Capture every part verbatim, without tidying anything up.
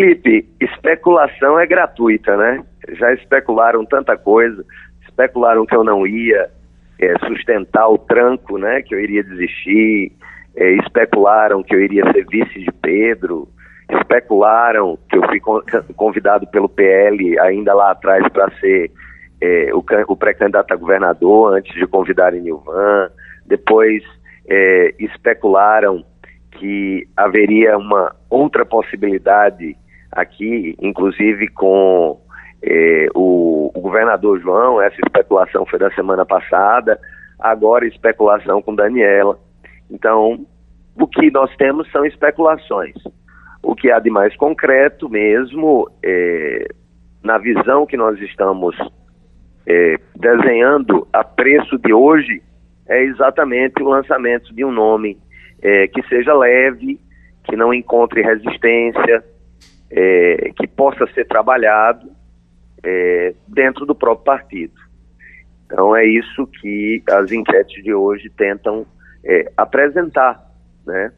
Felipe, especulação é gratuita, né? Já especularam tanta coisa, especularam que eu não ia é, sustentar o tranco, né? Que eu iria desistir, é, especularam que eu iria ser vice de Pedro, especularam que eu fui convidado pelo P L ainda lá atrás para ser é, o, o pré-candidato a governador antes de convidarem Nilvan. Depois é, especularam que haveria uma outra possibilidade aqui, inclusive com eh, o, o governador João. Essa especulação foi da semana passada, agora especulação com Daniela. Então, o que nós temos são especulações. O que há de mais concreto mesmo, eh, na visão que nós estamos eh, desenhando a preço de hoje, é exatamente o lançamento de um nome É, que seja leve, que não encontre resistência, é, que possa ser trabalhado é, dentro do próprio partido. Então é isso que as enquetes de hoje tentam é, apresentar, né?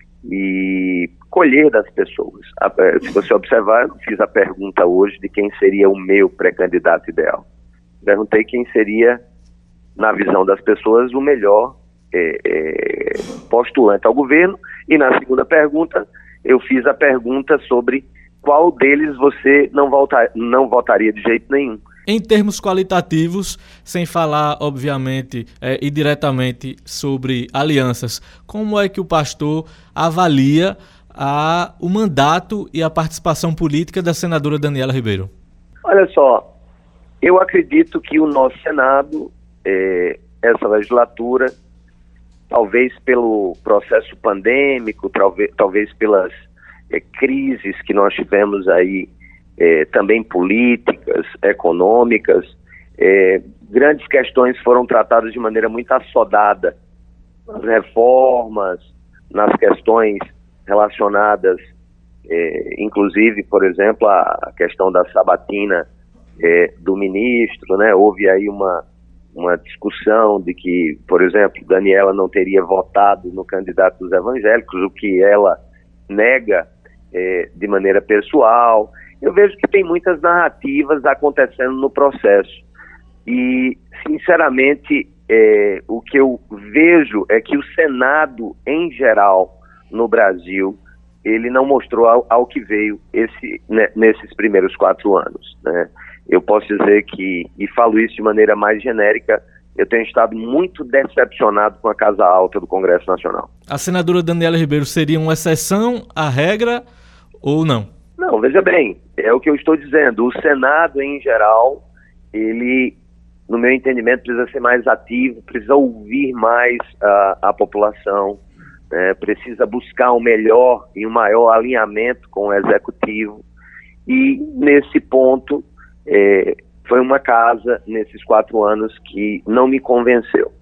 E colher das pessoas. A, se você observar, eu fiz a pergunta hoje de quem seria o meu pré-candidato ideal. Perguntei quem seria, na visão das pessoas, o melhor É, é, postulante ao governo, e na segunda pergunta eu fiz a pergunta sobre qual deles você não, volta, não votaria de jeito nenhum. Em termos qualitativos, sem falar, obviamente, é, e diretamente sobre alianças, como é que o pastor avalia a, o mandato e a participação política da senadora Daniela Ribeiro? Olha só, eu acredito que o nosso Senado, é, essa legislatura, talvez pelo processo pandêmico, talvez, talvez pelas é, crises que nós tivemos aí, é, também políticas, econômicas, é, grandes questões foram tratadas de maneira muito assodada, nas reformas, nas questões relacionadas, é, inclusive, por exemplo, a questão da sabatina é, do ministro, né? Houve aí uma uma discussão de que, por exemplo, Daniela não teria votado no candidato dos evangélicos, o que ela nega é, de maneira pessoal. Eu vejo que tem muitas narrativas acontecendo no processo e, sinceramente, é, o que eu vejo é que o Senado, em geral, no Brasil, ele não mostrou ao, ao que veio esse, né, nesses primeiros quatro anos, né? Eu posso dizer que, e falo isso de maneira mais genérica, eu tenho estado muito decepcionado com a Casa Alta do Congresso Nacional. A senadora Daniela Ribeiro seria uma exceção à regra ou não? Não, veja bem, é o que eu estou dizendo. O Senado, em geral, ele, no meu entendimento, precisa ser mais ativo, precisa ouvir mais a, a população, né? Precisa buscar um melhor e um maior alinhamento com o Executivo. E, nesse ponto, É, foi uma casa, nesses quatro anos, que não me convenceu.